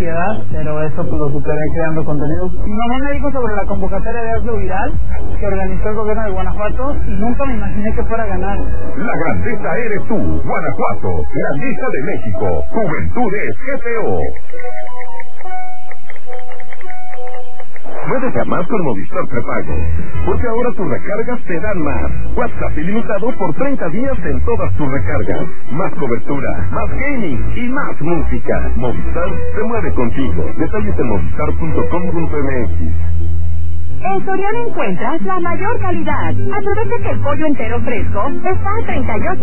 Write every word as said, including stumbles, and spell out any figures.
ansiedad, pero eso pues lo superé creando contenido. Mi mamá me dijo sobre la convocatoria de Hazlo Viral que organizó el gobierno de Guanajuato y nunca me imaginé que fuera a ganar. La grandeza eres tú, Guanajuato, grandeza de México, Juventudes G P O. Puedes llamar con Movistar Prepago, porque ahora tus recargas te dan más. WhatsApp ilimitado por treinta días en todas tus recargas. Más cobertura, más gaming y más música. Movistar se mueve contigo. Detalles en movistar punto com punto m x. En Soriana encuentras la mayor calidad. Aprovecha que el pollo entero fresco está a treinta y ocho